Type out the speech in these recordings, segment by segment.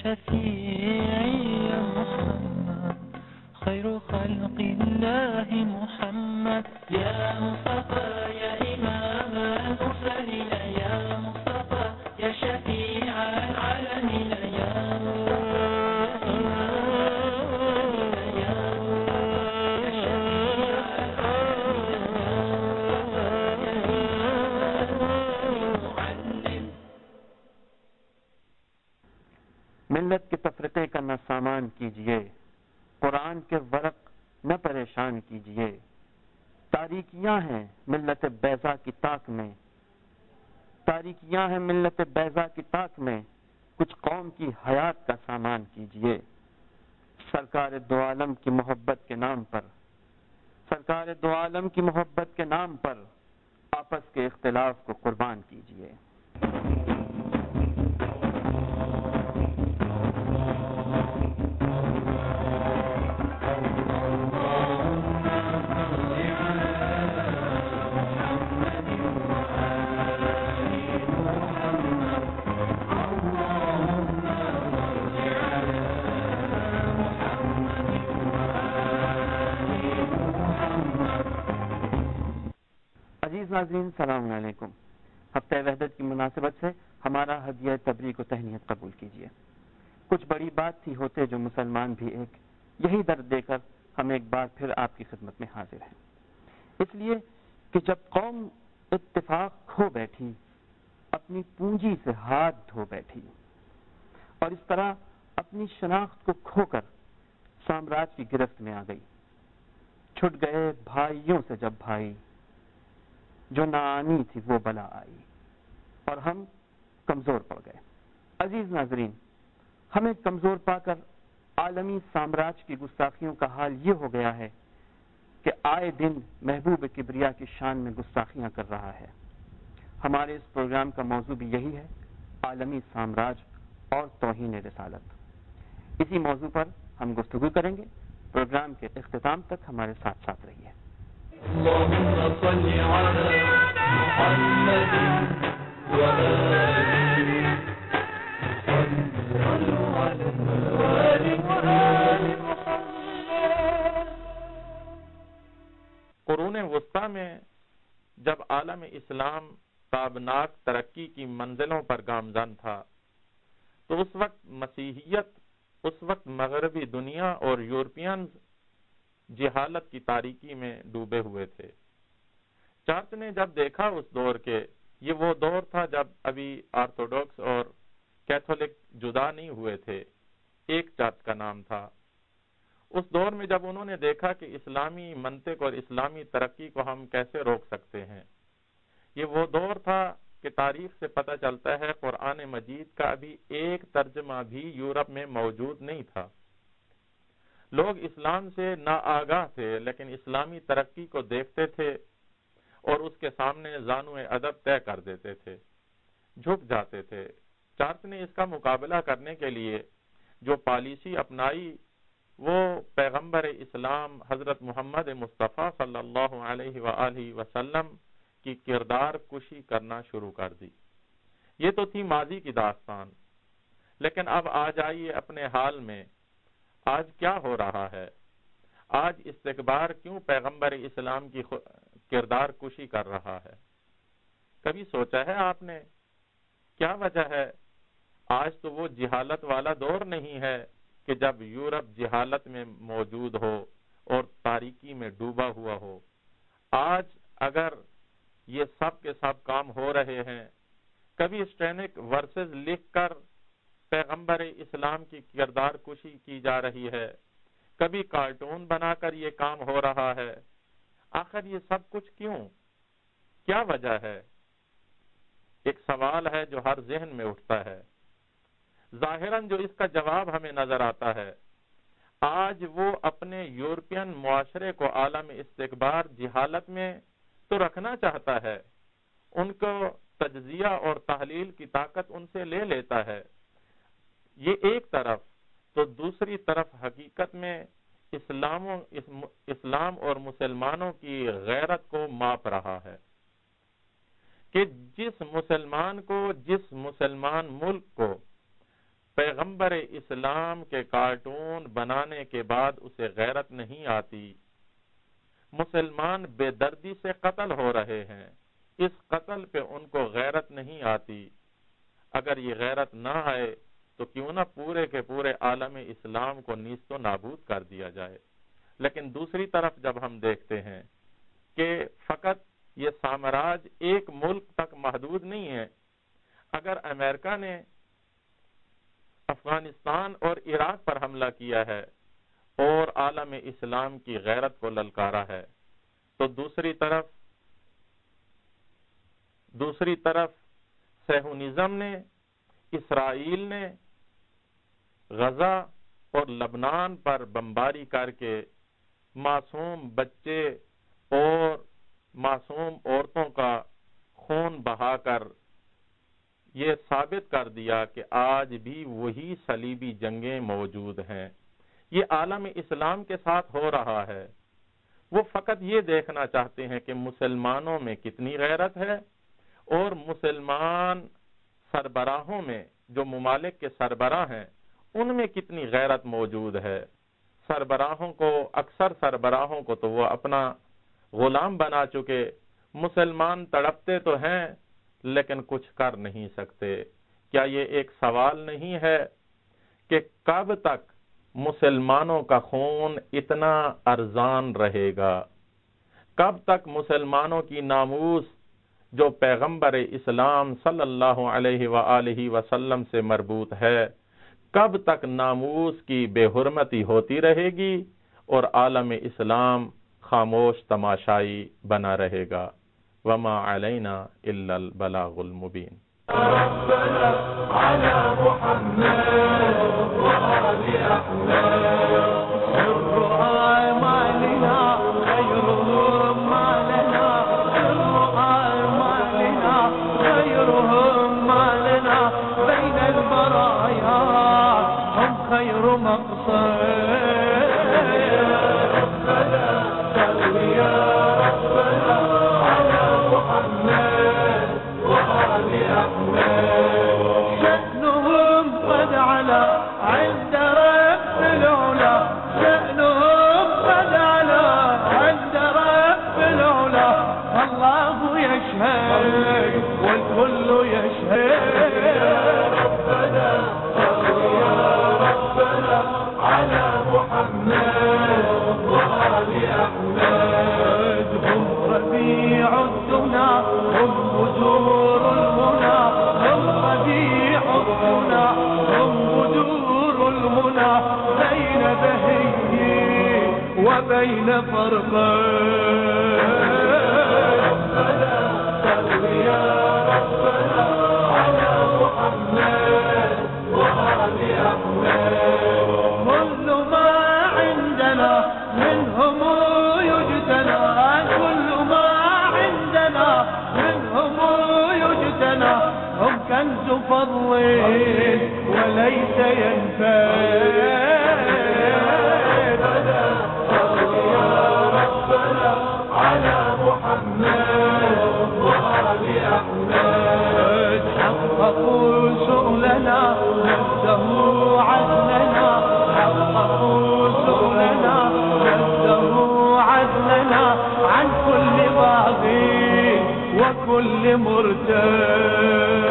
شفيعي يا محمد خير خلق الله محمد يا مصطفى يا إمام المرسلين يا مصطفى يا شفيع العالمين يا ملت کے تفرقے کا نہ سامان کیجئے، قرآن کے ورق نہ پریشان کیجئے، تاریکیاں ہیں ملت بیضا کی طاق میں، تاریکیاں ہیں ملت بیضا کی طاق میں، کچھ قوم کی حیات کا سامان کیجئے، سرکار دو عالم کی محبت کے نام پر، سرکار دو عالم کی محبت کے نام پر آپس کے اختلاف کو قربان کیجئے۔ ناظرین السلام علیکم۔ ہفتہ وحدت کی مناسبت سے ہمارا ہدیہ تبریک و تہنیت قبول کیجیے۔ کچھ بڑی بات تھی ہوتے جو مسلمان بھی ایک، یہی درد دے کر ہم ایک بار پھر آپ کی خدمت میں حاضر ہیں، اس لیے کہ جب قوم اتفاق کھو بیٹھی، اپنی پونجی سے ہاتھ دھو بیٹھی اور اس طرح اپنی شناخت کو کھو کر سامراج کی گرفت میں آ گئی، چھٹ گئے بھائیوں سے جب بھائی، جو نہ آنی تھی وہ بلا آئی اور ہم کمزور پڑ گئے۔ عزیز ناظرین، ہمیں کمزور پا کر عالمی سامراج کی گستاخیوں کا حال یہ ہو گیا ہے کہ آئے دن محبوب کبریا کی شان میں گستاخیاں کر رہا ہے۔ ہمارے اس پروگرام کا موضوع بھی یہی ہے، عالمی سامراج اور توہین رسالت۔ اسی موضوع پر ہم گفتگو کریں گے۔ پروگرام کے اختتام تک ہمارے ساتھ ساتھ رہیے۔ اللهم صل على محمد وآله صلوا على وآل محمد۔ قرون وسطیٰ میں جب عالم اسلام تابناک ترقی کی منزلوں پر گامزن تھا تو اس وقت مسیحیت، اس وقت مغربی دنیا اور یورپینز جہالت کی تاریکی میں ڈوبے ہوئے تھے۔ چرچ نے جب دیکھا اس دور کے، یہ وہ دور تھا جب ابھی آرتھوڈوکس اور کیتھولک جدا نہیں ہوئے تھے، ایک چرچ کا نام تھا۔ اس دور میں جب انہوں نے دیکھا کہ اسلامی منطق اور اسلامی ترقی کو ہم کیسے روک سکتے ہیں، یہ وہ دور تھا کہ تاریخ سے پتہ چلتا ہے قرآن مجید کا ابھی ایک ترجمہ بھی یورپ میں موجود نہیں تھا۔ لوگ اسلام سے ناآگاہ تھے، لیکن اسلامی ترقی کو دیکھتے تھے اور اس کے سامنے زانو ادب طے کر دیتے تھے، جھک جاتے تھے۔ چرچ نے اس کا مقابلہ کرنے کے لیے جو پالیسی اپنائی، وہ پیغمبر اسلام حضرت محمد مصطفیٰ صلی اللہ علیہ وآلہ وسلم کی کردار کشی کرنا شروع کر دی۔ یہ تو تھی ماضی کی داستان، لیکن اب آ جائیے اپنے حال میں، آج کیا ہو رہا ہے؟ آج استکبار کیوں پیغمبر اسلام کی کردار کشی کر رہا ہے؟ کبھی سوچا ہے آپ نے کیا وجہ ہے؟ آج تو وہ جہالت والا دور نہیں ہے کہ جب یورپ جہالت میں موجود ہو اور تاریکی میں ڈوبا ہوا ہو۔ آج اگر یہ سب کے سب کام ہو رہے ہیں، کبھی اسٹینک ورسز لکھ کر پیغمبر اسلام کی کردار کشی کی جا رہی ہے، کبھی کارٹون بنا کر یہ کام ہو رہا ہے۔ آخر یہ سب کچھ کیوں؟ کیا وجہ ہے؟ ایک سوال ہے جو ہر ذہن میں اٹھتا ہے۔ ظاہراً جو اس کا جواب ہمیں نظر آتا ہے، آج وہ اپنے یورپین معاشرے کو عالم استکبار جہالت میں تو رکھنا چاہتا ہے، ان کو تجزیہ اور تحلیل کی طاقت ان سے لے لیتا ہے۔ یہ ایک طرف، تو دوسری طرف حقیقت میں اسلام اور مسلمانوں کی غیرت کو ماپ رہا ہے کہ جس مسلمان ملک کو पैगंबर इस्लाम के कार्टून बनाने के बाद उसे गैरत नहीं आती। मुसलमान बेदर्दी से कत्ल हो रहे हैं, इस कत्ल पे उनको गैरत नहीं आती। अगर ये गैरत ना आए तो क्यों ना पूरे के पूरे आलम इस्लाम को नीस्तो नाबूद कर दिया जाए। लेकिन दूसरी तरफ जब हम देखते हैं कि फकत ये साम्राज्य एक मुल्क तक महदूद नहीं है। अगर अमेरिका ने अफगानिस्तान और इराक पर हमला किया है और आलम इस्लाम की गैरत को ललकारा है, तो दूसरी तरफ सेहुनिज्म ने, इसराइल ने गजा और लबनान पर बमबारी करके मासूम बच्चे और मासूम औरतों का खून बहाकर ये साबित कर दिया कि आज भी वही सलीबी जंगें मौजूद हैं। ये आलम इस्लाम के साथ हो रहा है। वो फकत ये देखना चाहते हैं कि मुसलमानों में कितनी गैरत है और मुसलमान सरबराहों में, जो मुमालिक के सरबराह हैं, उनमें कितनी गैरत मौजूद है। अक्सर सरबराहों को तो वो अपना गुलाम बना चुके। मुसलमान तड़पते तो हैं लेकिन कुछ कर नहीं सकते। क्या ये एक सवाल नहीं है कि कब तक मुसलमानों का खून इतना अर्जान रहेगा? कब तक मुसलमानों की नामूस जो पैगंबर इस्लाम सल्लल्लाहु अलैहि वसल्लम से मरबूत है, कब तक नामूस की बेहुरमती होती रहेगी और आलम इस्लाम खामोश तमाशाई बना रहेगा? वमा अलैना इल्लल बलागुल मुबीन। وبين فرقين ربنا صل يا ربنا على محمد وآل أحمد كل ما عندنا منهم يجتنى كل ما عندنا منهم يجتنى هم كنز فضل وليس ينفد على محمد وآل أحمد حققوا سؤلنا نفسه عدلنا حققوا سؤلنا نفسه عدلنا عن كل باغي وكل مرتد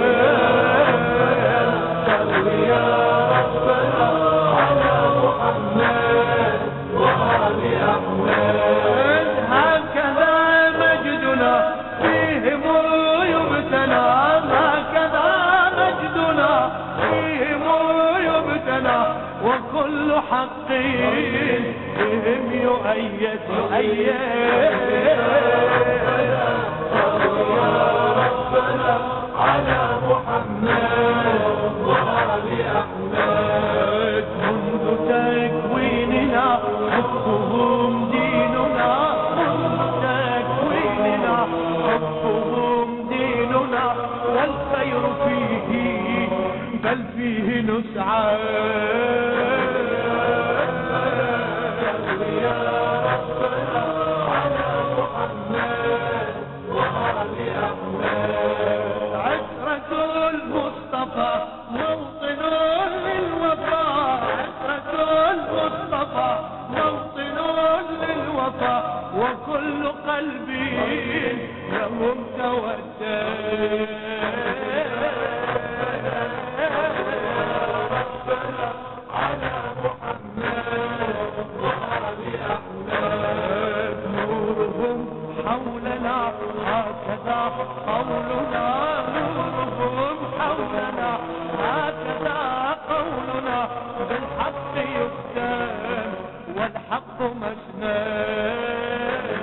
صل يا ربنا على محمد وآل أحمد وكل حق بهم يؤيد يا ربنا على محمد وآل أحمد منذ تكويننا حبهم ديننا منذ تكويننا حبهم ديننا والخير فيه بل فيه نسعى يا ربنا على محمد وآل أحمد عترة المصطفى موطن المصطفى موطن للوفا وكل قلبي لهم توجه على محمد وآل أحمد نورهم حولنا هكذا قولنا نورهم حولنا هكذا قولنا بالحق يفتن والحق مسند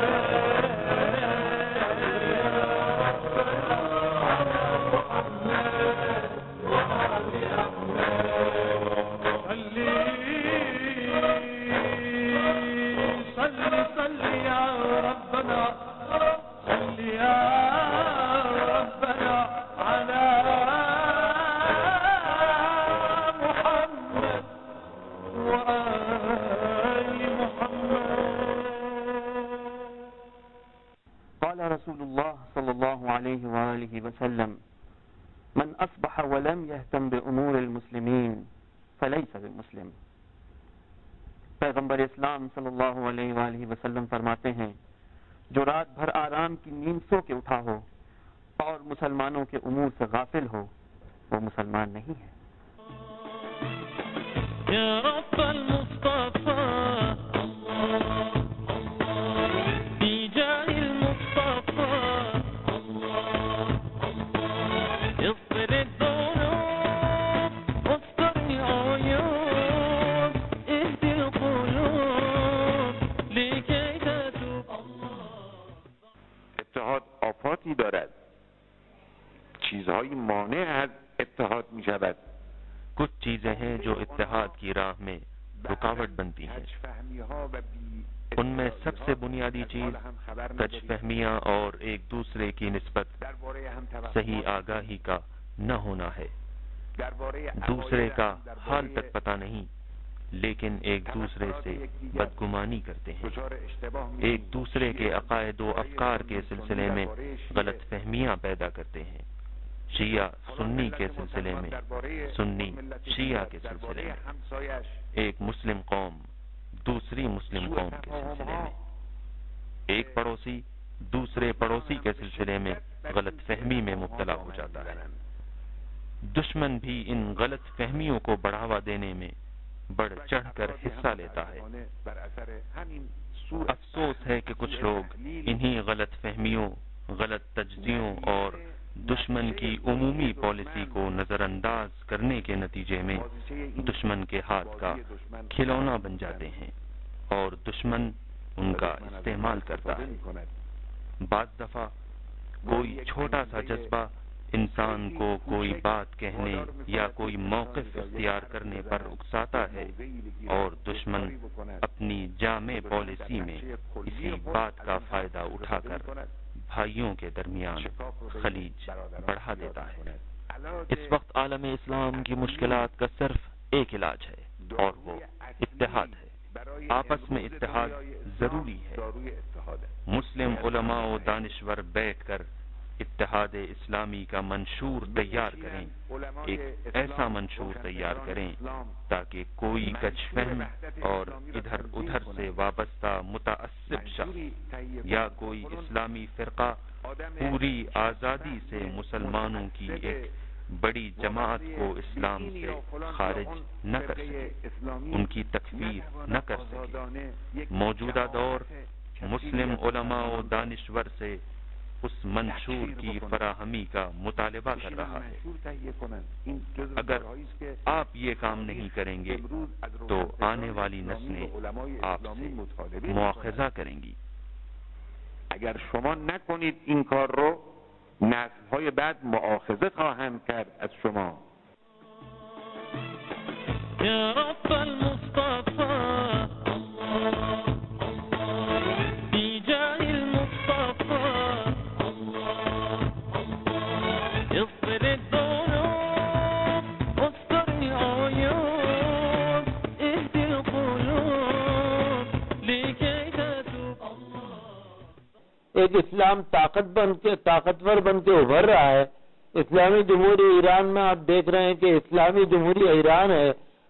رسول الله صلى الله عليه وآله وسلم من أصبح ولم يهتم بأمور المسلمين فليس بمسلم. پیغمبر اسلام صلی اللہ علیہ وآلہ وسلم فرماتے ہیں جو رات بھر آرام کی نیند سو کے اٹھا ہو اور مسلمانوں کے امور سے غافل ہو وہ مسلمان نہیں ہے. یا رب المصطفى آفاتی دارد چیزهایی مانع از اتحاد می شود. کچھ چیزیں ہیں جو اتحاد کی راہ میں رکاوٹ بنتی ہیں. ان میں سب سے بنیادی چیز کج فہمیاں اور ایک دوسرے کی نسبت صحیح آگاہی کا نہ ہونا ہے. دوسرے کا حال تک پتہ نہیں لیکن ایک دوسرے سے بدگمانی کرتے ہیں. ایک دوسرے کے عقائد و افکار کے سلسلے میں غلط فہمیاں پیدا کرتے ہیں. شیعہ سنی کے سلسلے میں، سنی شیعہ کے سلسلے میں، ایک مسلم قوم دوسری مسلم قوم کے سلسلے میں، ایک پڑوسی دوسرے پڑوسی کے سلسلے میں غلط فہمی میں مبتلا ہو جاتا ہے. دشمن بھی ان غلط فہمیوں کو بڑھاوا دینے میں بڑھ چڑھ کر حصہ لیتا ہے. افسوس ہے کہ کچھ لوگ انہی غلط فہمیوں، غلط تجزیوں اور دشمن کی عمومی پالیسی کو نظر انداز کرنے کے نتیجے میں دشمن کے ہاتھ کا کھلونا بن جاتے ہیں اور دشمن ان کا استعمال کرتا ہے. بعض دفعہ کوئی چھوٹا سا جذبہ انسان کو کوئی بات کہنے یا کوئی موقف اختیار کرنے پر اکساتا ہے اور دشمن اپنی جامع پالیسی میں اسی بات کا فائدہ اٹھا کر بھائیوں کے درمیان خلیج بڑھا دیتا ہے. اس وقت عالم اسلام کی مشکلات کا صرف ایک علاج ہے اور وہ اتحاد ہے. آپس میں اتحاد ضروری ہے. مسلم علماء و دانشور بیٹھ کر اتحاد اسلامی کا منشور تیار کریں. ایک ایسا منشور تیار کریں تاکہ کوئی کچھ فہم اور ادھر ادھر سے وابستہ متعصب شخص یا کوئی اسلامی فرقہ پوری آزادی سے مسلمانوں کی ایک بڑی جماعت کو اسلام سے خارج نہ کر سکے، ان کی تکفیر نہ کر سکے. موجودہ دور مسلم علماء و دانشور سے اس منشور کی فراہمی کا مطالبہ کر رہا ہے. اگر آپ یہ کام نہیں کریں گے تو آنے والی نسلیں آپ سے مواخذہ کریں گی. اگر شما نکنید این کار رو نسل‌های بعد مؤاخذه خواهند کرد از شما. یا رب المصطفى ایک اسلام طاقتور بن کے ابھر رہا ہے. اسلامی جمہوری ایران میں آپ دیکھ رہے ہیں کہ اسلامی جمہوری ایران ہے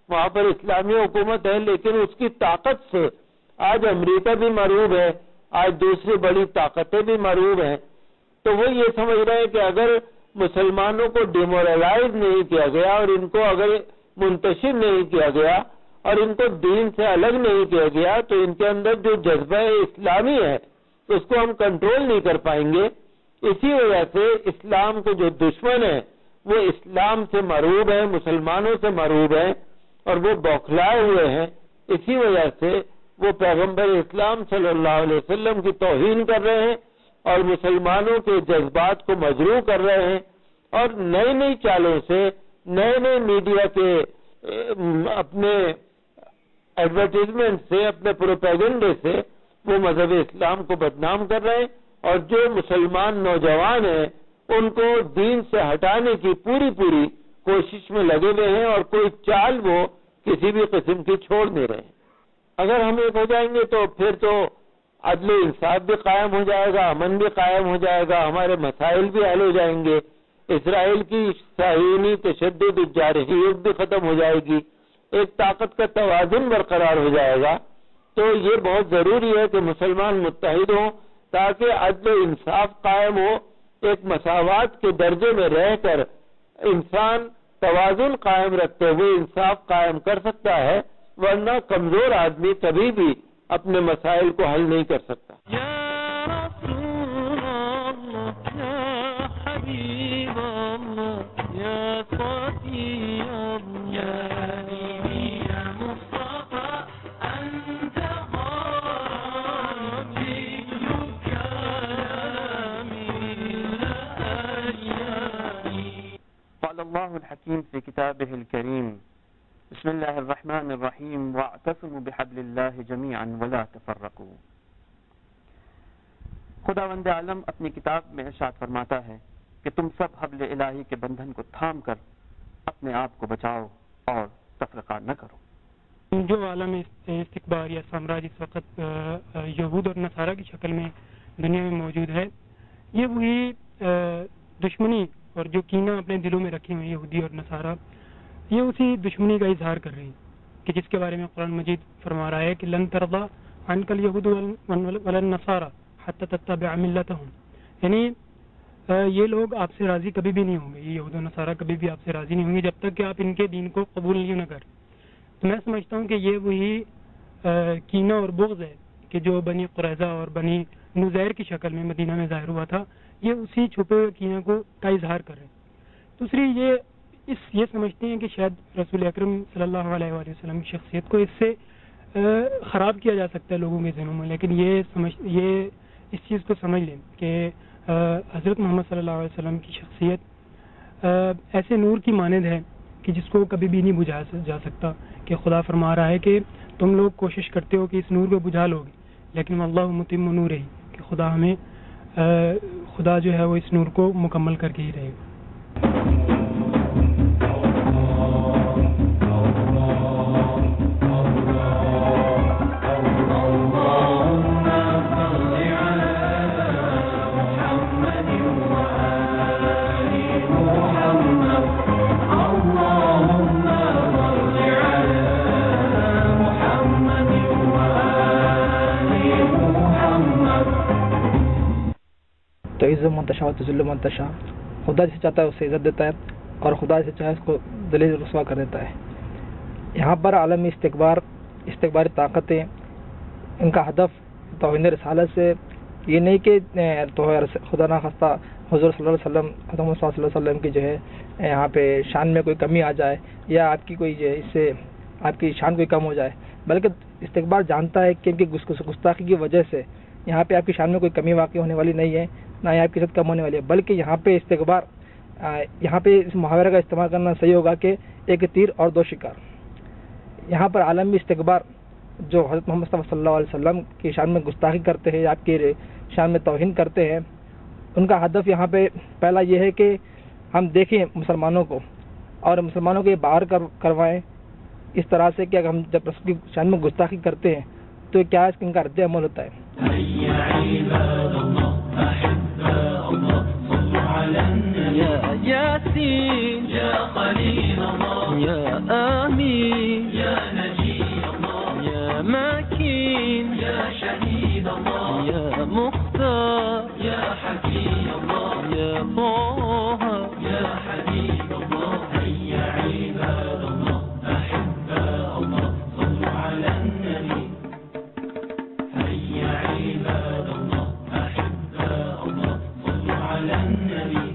وہاں پر اسلامی حکومت ہے، لیکن اس کی طاقت سے آج امریکہ بھی مرعوب ہے، آج دوسری بڑی طاقتیں بھی مرعوب ہیں. تو وہ یہ سمجھ رہے ہیں کہ اگر مسلمانوں کو ڈیمورلائز نہیں کیا گیا اور ان کو اگر منتشر نہیں کیا گیا اور ان کو دین سے الگ نہیں کیا گیا تو ان کے اندر جو جذبہ اسلامی ہے اس کو ہم کنٹرول نہیں کر پائیں گے. اسی وجہ سے اسلام کے جو دشمن ہیں وہ اسلام سے مرعوب ہیں، مسلمانوں سے مرعوب ہیں اور وہ بوکھلائے ہوئے ہیں. اسی وجہ سے وہ پیغمبر اسلام صلی اللہ علیہ وسلم کی توہین کر رہے ہیں اور مسلمانوں کے جذبات کو مجروح کر رہے ہیں اور نئی نئی چالوں سے، نئے نئے میڈیا کے اپنے ایڈورٹیزمنٹ سے، اپنے پروپیگنڈے سے وہ مذہب اسلام کو بدنام کر رہے ہیں اور جو مسلمان نوجوان ہیں ان کو دین سے ہٹانے کی پوری کوشش میں لگے ہوئے ہیں اور کوئی چال وہ کسی بھی قسم کی چھوڑ نہیں رہے ہیں. اگر ہم ایک ہو جائیں گے تو پھر تو عدل و انصاف بھی قائم ہو جائے گا، امن بھی قائم ہو جائے گا، ہمارے مسائل بھی حل ہو جائیں گے، اسرائیل کی صہیونی تشدد جارحیت بھی ختم ہو جائے گی، ایک طاقت کا توازن برقرار ہو جائے گا. تو یہ بہت ضروری ہے کہ مسلمان متحد ہوں تاکہ عدل و انصاف قائم ہو. ایک مساوات کے درجے میں رہ کر انسان توازن قائم رکھتے ہوئے انصاف قائم کر سکتا ہے، ورنہ کمزور آدمی کبھی بھی اپنے مسائل کو حل نہیں کر سکتا. قال الله الحكيم في كتابه الكريم بسم الله الرحمن الرحيم واعتصموا بحبل الله جميعا ولا تفرقوا. خداوند عالم اپنی کتاب میں ارشاد فرماتا ہے کہ تم سب حبل الہی کے بندھن کو تھام کر اپنے آپ کو بچاؤ اور تفرقہ نہ کرو. جو عالم استکبار یا سامراج اس وقت یہود اور نصارہ کی شکل میں دنیا میں موجود ہے، یہ وہی دشمنی اور جو کینہ اپنے دلوں میں رکھے ہوئے یہودی اور نصارہ، یہ اسی دشمنی کا اظہار کر رہے ہیں کہ جس کے بارے میں قرآن مجید فرما رہا ہے کہ لن ترضى عنك اليهود ولا النصارى حتى تتبع ملتهم. یعنی یہ لوگ آپ سے راضی کبھی بھی نہیں ہوں گے، یہ یہود و نصارہ کبھی بھی آپ سے راضی نہیں ہوں گے جب تک کہ آپ ان کے دین کو قبول نہیں نہ کریں. تو میں سمجھتا ہوں کہ یہ وہی کینہ اور بغض ہے کہ جو بنی قریظہ اور بنی نذیر کی شکل میں مدینہ میں ظاہر ہوا تھا، یہ اسی چھپے ہوئے کینہ کا اظہار کر رہے ہیں. دوسری یہ سمجھتے ہیں کہ شاید رسول اکرم صلی اللہ علیہ وآلہ وسلم کی شخصیت کو اس سے خراب کیا جا سکتا ہے لوگوں کے ذہنوں میں، لیکن یہ اس چیز کو سمجھ لیں کہ حضرت محمد صلی اللہ علیہ وسلم کی شخصیت ایسے نور کی مانند ہے کہ جس کو کبھی بھی نہیں بجھایا جا سکتا. کہ خدا فرما رہا ہے کہ تم لوگ کوشش کرتے ہو کہ اس نور کو بجھا لو گے، لیکن اللہ متم نور ہی، کہ خدا جو ہے وہ اس نور کو مکمل کر کے ہی رہے گا. تو عزت منتشا و تذل منتشا، خدا جسے چاہتا ہے اسے عزت دیتا ہے اور خدا جسے چاہے اس کو ذلیل رسوا کر دیتا ہے. یہاں پر عالمی استکباری طاقتیں، ان کا ہدف توہین رسالت سے یہ نہیں کہ تو خدا نخواستہ حضور صلی اللہ علیہ وسلم، حضرت صلی اللہ علیہ وسلم کی جو ہے یہاں پہ شان میں کوئی کمی آ جائے یا آپ کی کوئی جو ہے اس سے آپ کی شان کوئی کم ہو جائے، بلکہ استکبار جانتا ہے کہ ان کی گستاخی کی وجہ سے یہاں پہ آپ کی شان میں کوئی کمی واقع ہونے والی نہیں ہے، نہ ہی آپ کی عزت کم ہونے والی ہے، بلکہ یہاں پہ استکبار، یہاں پہ اس محاورے کا استعمال کرنا صحیح ہوگا کہ ایک تیر اور دو شکار. یہاں پر عالمی استکبار جو حضرت محمد صلی اللہ علیہ وسلم کی شان میں گستاخی کرتے ہیں، آپ کی شان میں توہین کرتے ہیں، ان کا ہدف یہاں پہ پہلا یہ ہے کہ ہم دیکھیں مسلمانوں کو اور مسلمانوں کو یہ باہر کروائیں اس طرح سے کہ اگر ہم جب رسول کی شان میں گستاخی کرتے ہیں تو کیا ان کا رد عمل ہوتا ہے. يا ياسين خليل الله يا آمين يا نجي الله يا مكين يا شهيد الله يا مختار يا حكيم الله يا طه يا حبيب الله هيا عباد الله أحباء الله صلوا على النبي هيا عباد الله أحباء الله صلوا على النبي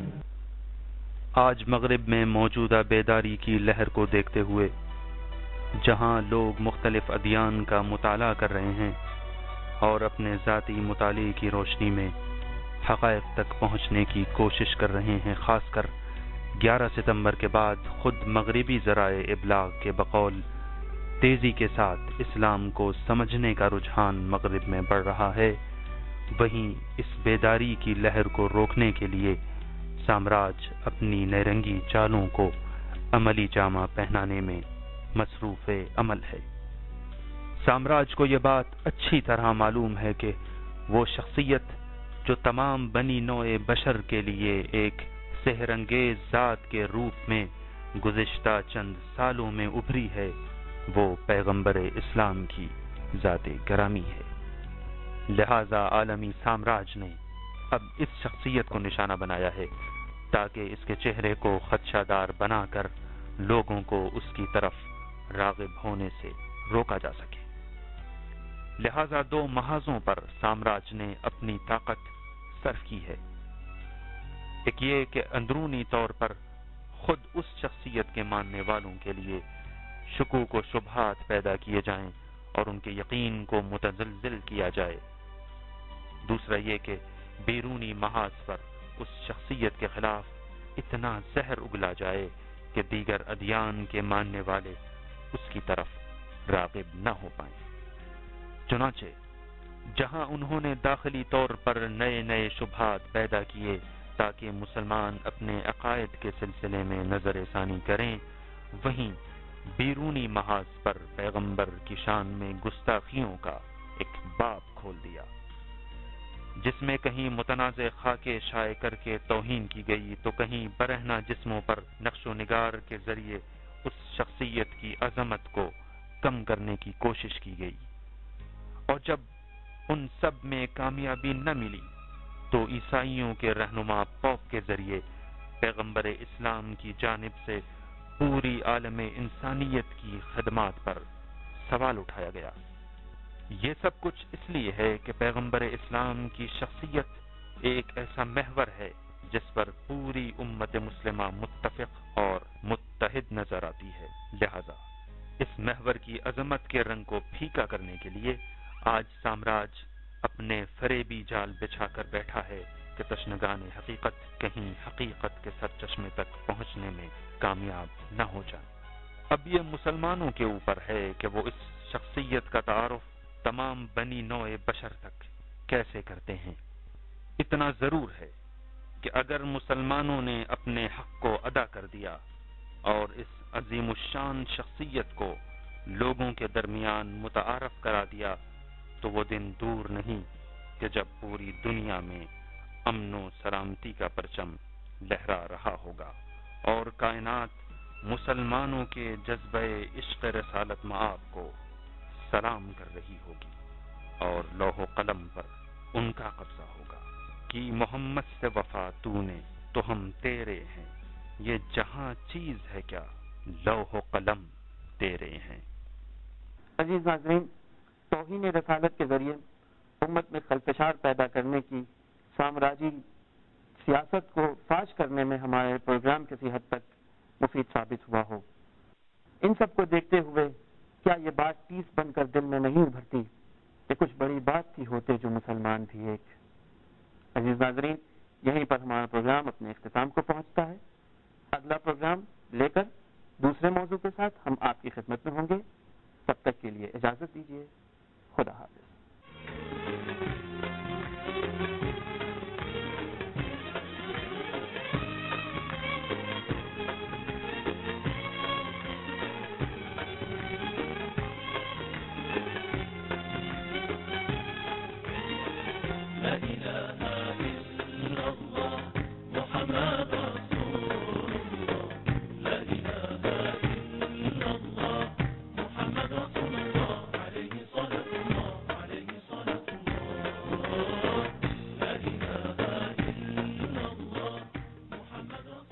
آج مغرب میں موجودہ بیداری کی لہر کو دیکھتے ہوئے جہاں لوگ مختلف ادیان کا مطالعہ کر رہے ہیں اور اپنے ذاتی مطالعے کی روشنی میں حقائق تک پہنچنے کی کوشش کر رہے ہیں، خاص کر 11 ستمبر کے بعد خود مغربی ذرائع ابلاغ کے بقول تیزی کے ساتھ اسلام کو سمجھنے کا رجحان مغرب میں بڑھ رہا ہے، وہیں اس بیداری کی لہر کو روکنے کے لیے سامراج اپنی نیرنگی چالوں کو عملی جامہ پہنانے میں مصروف عمل ہے۔ سامراج کو یہ بات اچھی طرح معلوم ہے کہ وہ شخصیت جو تمام بنی نوع بشر کے لیے ایک سحر انگیز ذات کے روپ میں گزشتہ چند سالوں میں ابھری ہے، وہ پیغمبر اسلام کی ذات گرامی ہے۔ لہذا عالمی سامراج نے اب اس شخصیت کو نشانہ بنایا ہے تاکہ اس کے چہرے کو خدشہ دار بنا کر لوگوں کو اس کی طرف راغب ہونے سے روکا جا سکے۔ لہذا 2 محاذوں پر سامراج نے اپنی طاقت صرف کی ہے۔ ایک یہ کہ اندرونی طور پر خود اس شخصیت کے ماننے والوں کے لیے شکوک و شبہات پیدا کیے جائیں اور ان کے یقین کو متزلزل کیا جائے۔ دوسرا یہ کہ بیرونی محاذ پر اس شخصیت کے خلاف اتنا زہر اگلا جائے کہ دیگر ادیان کے ماننے والے اس کی طرف راغب نہ ہو پائیں۔ چنانچہ جہاں انہوں نے داخلی طور پر نئے نئے شبہات پیدا کیے تاکہ مسلمان اپنے عقائد کے سلسلے میں نظر ثانی کریں، وہیں بیرونی محاذ پر پیغمبر کی شان میں گستاخیوں کا ایک باب کھول دیا، جس میں کہیں متنازع خاکے شائع کر کے توہین کی گئی تو کہیں برہنہ جسموں پر نقش و نگار کے ذریعے اس شخصیت کی عظمت کو کم کرنے کی کوشش کی گئی۔ اور جب ان سب میں کامیابی نہ ملی تو عیسائیوں کے رہنما پوپ کے ذریعے پیغمبر اسلام کی جانب سے پوری عالم انسانیت کی خدمات پر سوال اٹھایا گیا۔ یہ سب کچھ اس لیے ہے کہ پیغمبر اسلام کی شخصیت ایک ایسا محور ہے جس پر پوری امت مسلمہ متفق اور متحد نظر آتی ہے۔ لہذا اس محور کی عظمت کے رنگ کو پھیکا کرنے کے لیے آج سامراج اپنے فریبی جال بچھا کر بیٹھا ہے کہ تشنگان حقیقت کہیں حقیقت کے سرچشمے تک پہنچنے میں کامیاب نہ ہو جائیں۔ اب یہ مسلمانوں کے اوپر ہے کہ وہ اس شخصیت کا تعارف تمام بنی نوع بشر تک کیسے کرتے ہیں۔ اتنا ضرور ہے کہ اگر مسلمانوں نے اپنے حق کو ادا کر دیا اور اس عظیم الشان شخصیت کو لوگوں کے درمیان متعارف کرا دیا تو وہ دن دور نہیں کہ جب پوری دنیا میں امن و سلامتی کا پرچم لہرا رہا ہوگا اور کائنات مسلمانوں کے جذبہ عشق رسالت مآب کو سلام کر رہی ہوگی اور لوح و قلم پر ان کا قبضہ ہوگا کہ محمد سے وفا تو نے تو ہم تیرے ہیں، یہ جہاں چیز ہے کیا لوح و قلم تیرے ہیں۔ عزیز ناظرین، توہین رسالت کے ذریعے امت میں خلفشار پیدا کرنے کی سامراجی سیاست کو فاش کرنے میں ہمارے پروگرام کسی حد تک مفید ثابت ہوا ہو۔ ان سب کو دیکھتے ہوئے کیا یہ بات ٹیس بن کر دل میں نہیں ابھرتی کہ کچھ بڑی بات تھی ہوتے جو مسلمان بھی ایک۔ عزیز ناظرین، یہیں پر ہمارا پروگرام اپنے اختتام کو پہنچتا ہے۔ اگلا پروگرام لے کر دوسرے موضوع کے ساتھ ہم آپ کی خدمت میں ہوں گے۔ تب تک کے لیے اجازت دیجیے۔ خدا حافظ۔